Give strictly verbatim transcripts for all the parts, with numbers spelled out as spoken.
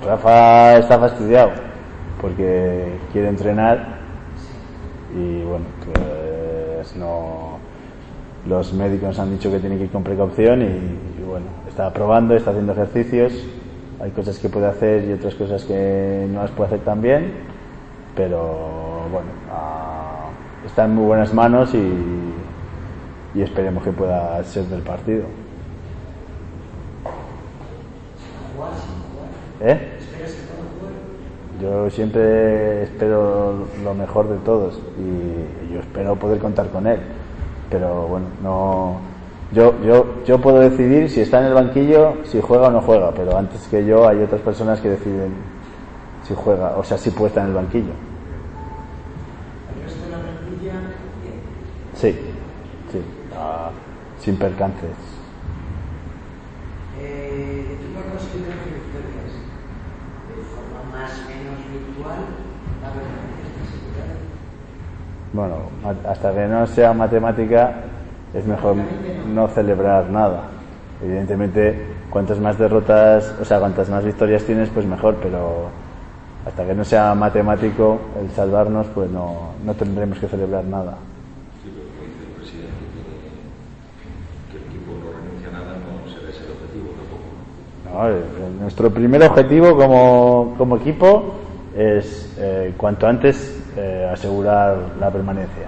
Rafa está fastidiado porque quiere entrenar y bueno, pues no, los médicos han dicho que tiene que ir con precaución y, y bueno, está probando, está haciendo ejercicios, hay cosas que puede hacer y otras cosas que no las puede hacer tan bien, pero bueno, ah, está en muy buenas manos y, y esperemos que pueda ser del partido. ¿Eh? Yo siempre espero lo mejor de todos y yo espero poder contar con él, pero bueno, no, yo yo yo puedo decidir si está en el banquillo, si juega o no juega, pero antes que yo hay otras personas que deciden si juega, o sea, si puede estar en el banquillo. ¿El resto de la plantilla? Sí, sí, uh, sin percances. Eh, ¿Tú no consideras que victorias de forma más o menos virtual la permanencia está asegurada? Bueno, hasta que no sea matemática es mejor no celebrar nada. Evidentemente, cuantas más derrotas, o sea, cuantas más victorias tienes, pues mejor, pero hasta que no sea matemático el salvarnos, pues no, no tendremos que celebrar nada. Sí, pero como dice el presidente, que el equipo no renuncia a nada, no será ese el objetivo tampoco. No, el, nuestro primer objetivo como, como equipo es eh, cuanto antes eh, asegurar la permanencia.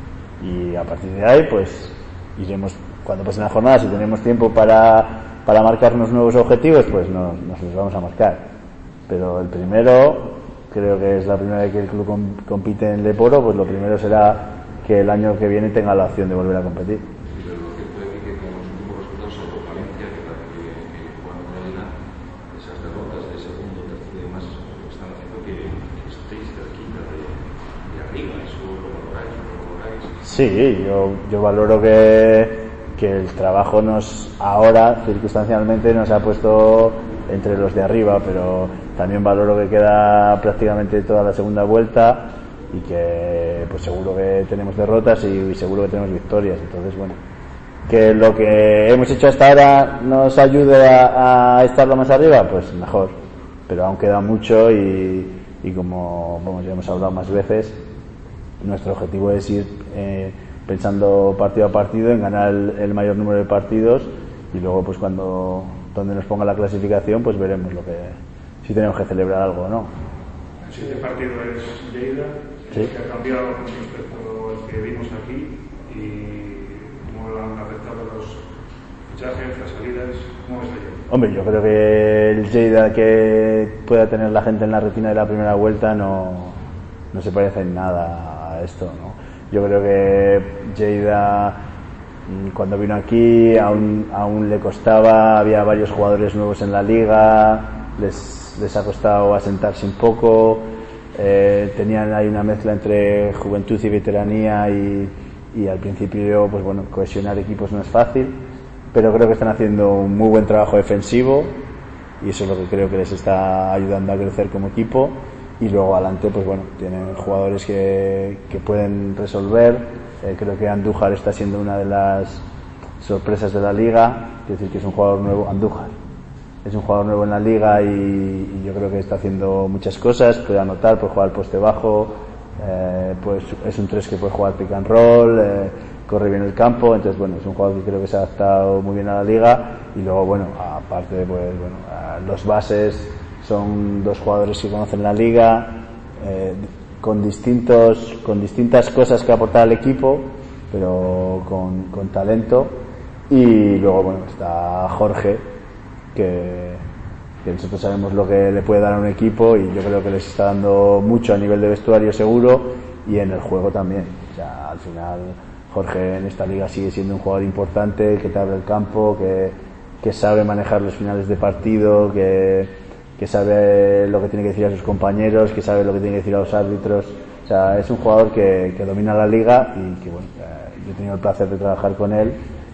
Y a partir de ahí, pues iremos, cuando pasen las jornadas, si tenemos tiempo para, para marcarnos nuevos objetivos, pues no, nos los vamos a marcar. Pero el primero, creo que es la primera vez que el club com, compite en Leporo, pues lo primero será que el año que viene tenga la opción de volver a competir. Sí, pero lo cierto es que con los últimos resultados sobre Valencia, que parece que, que jugando con la liga, esas derrotas de segundo, tercero y demás, están haciendo que, que estéis cerquita de, de arriba. ¿Eso lo valoráis? ¿No lo valoráis? Sí, yo, yo valoro que, que el trabajo nos, ahora, circunstancialmente, nos ha puesto entre los de arriba, pero también valoro que queda prácticamente toda la segunda vuelta y que pues seguro que tenemos derrotas y, y seguro que tenemos victorias. Entonces, bueno, que lo que hemos hecho hasta ahora nos ayude a, a estar lo más arriba, pues mejor, pero aún queda mucho y, y como vamos, ya hemos hablado más veces, nuestro objetivo es ir eh, pensando partido a partido en ganar el, el mayor número de partidos y luego pues cuando donde nos ponga la clasificación pues veremos lo que si tenemos que celebrar algo o no. El siguiente partido es Lleida, ¿sí? Que ha cambiado con respecto al que vimos aquí y cómo lo han afectado los fichajes, las salidas, ¿cómo ves ello? Hombre, yo creo que el Lleida que pueda tener la gente en la retina de la primera vuelta no, no se parece en nada a esto, ¿no? Yo creo que Lleida cuando vino aquí aún, aún le costaba, había varios jugadores nuevos en la liga, les, les ha costado asentarse un poco, eh, tenían ahí una mezcla entre juventud y veteranía y, y al principio pues bueno, cohesionar equipos no es fácil, pero creo que están haciendo un muy buen trabajo defensivo y eso es lo que creo que les está ayudando a crecer como equipo. Y luego adelante pues bueno, tienen jugadores que, que pueden resolver. Eh, creo que Andújar está siendo una de las sorpresas de la liga, es decir que es un jugador nuevo. Andújar es un jugador nuevo en la liga y, y yo creo que está haciendo muchas cosas, puede anotar, puede jugar al poste bajo, eh, pues es un tres que puede jugar pick and roll, eh, corre bien el campo, entonces bueno, es un jugador que creo que se ha adaptado muy bien a la liga. Y luego bueno, aparte pues bueno, los bases son dos jugadores que conocen la liga, eh, con distintos, con distintas cosas que aportar al equipo, pero con, con talento. Y luego bueno, está Jorge, que, que nosotros sabemos lo que le puede dar a un equipo y yo creo que les está dando mucho a nivel de vestuario seguro y en el juego también. O sea, al final Jorge en esta liga sigue siendo un jugador importante, que te abre el campo, que, que sabe manejar los finales de partido, que que sabe lo que tiene que decir a sus compañeros, que sabe lo que tiene que decir a los árbitros. O sea, es un jugador que, que domina la liga y que, bueno, eh, yo he tenido el placer de trabajar con él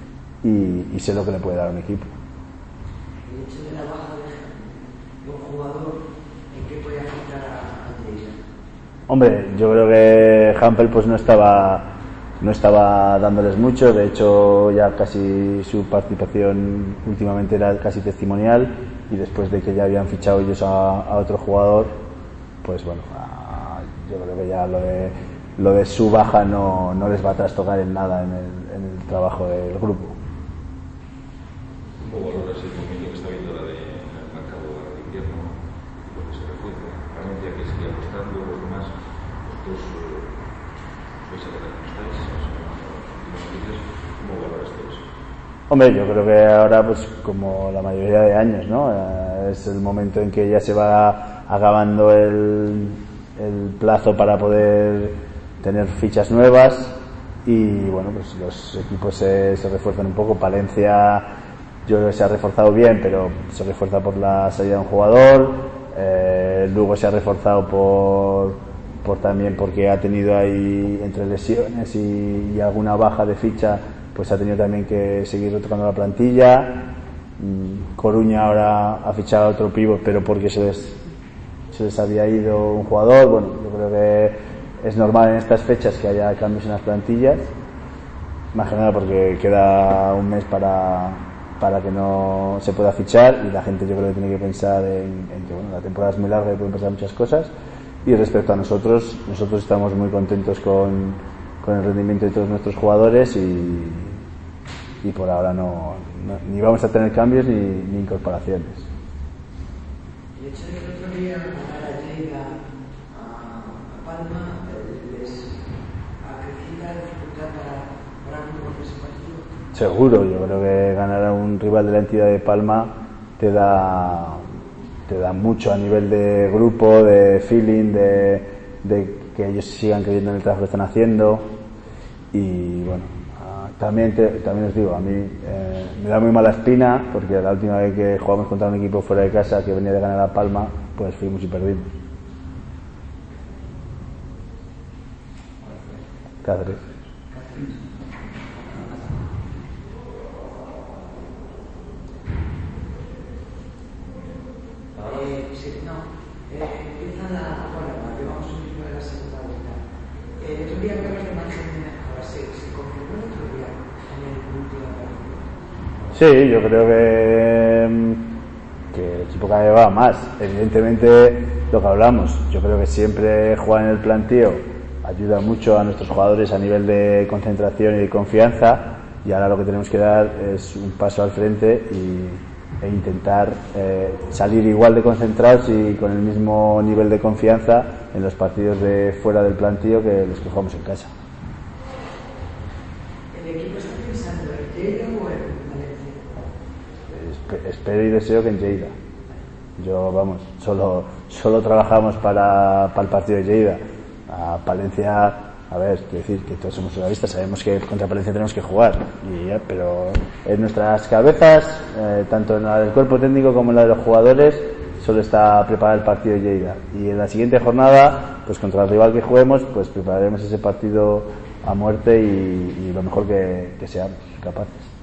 y, y sé lo que le puede dar a un equipo. El hecho de la baja de un jugador, ¿en qué puede afectar a Lleida? Hombre, yo creo que Hampel pues no estaba no estaba dándoles mucho, de hecho ya casi su participación últimamente era casi testimonial y después de que ya habían fichado ellos a, a otro jugador, pues bueno, a, yo creo que ya lo de lo de su baja no, no les va a trastocar en nada en el, en el trabajo del grupo. ¿Cómo valoras el movimiento que está viendo ahora de, en el mercado de invierno, lo que se refuerza? Realmente aquí sigue apostando los demás, vosotros sois a la que estáis, ¿cómo valoras todo eso? Hombre, yo creo que ahora, pues como la mayoría de años, ¿no? Eh, es el momento en que ya se va acabando el, el plazo para poder tener fichas nuevas y bueno, pues los equipos se, se refuerzan un poco. Palencia yo creo que se ha reforzado bien, pero se refuerza por la salida de un jugador. eh, Lugo se ha reforzado por, por también porque ha tenido ahí entre lesiones y, y alguna baja de ficha, pues ha tenido también que seguir retocando la plantilla. Coruña ahora ha fichado otro pívot, pero porque se les, se les había ido un jugador. Bueno, yo creo que es normal en estas fechas que haya cambios en las plantillas, más que nada porque queda un mes para, para que no se pueda fichar y la gente yo creo que tiene que pensar en, en que bueno, la temporada es muy larga y pueden pasar muchas cosas. Y respecto a nosotros, nosotros estamos muy contentos con, con el rendimiento de todos nuestros jugadores y, y por ahora no, no ni vamos a tener cambios ni, ni incorporaciones. El hecho de que el otro día ganara Lleida a, a Palma les acrecita la dificultad para, para un ese partido. Seguro, yo creo que ganar a un rival de la entidad de Palma te da te da mucho a nivel de grupo, de feeling, de, de que ellos sigan creyendo en el trabajo que están haciendo. Y bueno, también te, también os digo, a mí eh, me da muy mala espina porque la última vez que jugamos contra un equipo fuera de casa que venía de ganar a Palma, pues fuimos y perdimos. Cáceres. Eh, sí, no, eh, empieza la, bueno, llevamos un ritmo de la segunda vuelta. Eh, el otro día hablamos de margen de mejora, ¿se, se confirmó el otro día en el último partido? Sí, yo creo que, que el equipo cada vez va más. Evidentemente, lo que hablamos, yo creo que siempre jugar en el plantío ayuda mucho a nuestros jugadores a nivel de concentración y de confianza, y ahora lo que tenemos que dar es un paso al frente y, e intentar eh, salir igual de concentrados y con el mismo nivel de confianza en los partidos de fuera del plantío que los que jugamos en casa. ¿El equipo está pensando en Lleida o en Valencia? Espero y deseo que en Lleida. Yo, vamos, solo, solo trabajamos para, para el partido de Lleida. A Palencia, a ver, quiero decir que todos somos realistas, sabemos que contra Palencia tenemos que jugar, y, eh, pero en nuestras cabezas, eh, tanto en la del cuerpo técnico como en la de los jugadores, solo está preparar el partido de Lleida. Y en la siguiente jornada, pues contra el rival que juguemos, pues prepararemos ese partido a muerte y, y lo mejor que, que seamos capaces.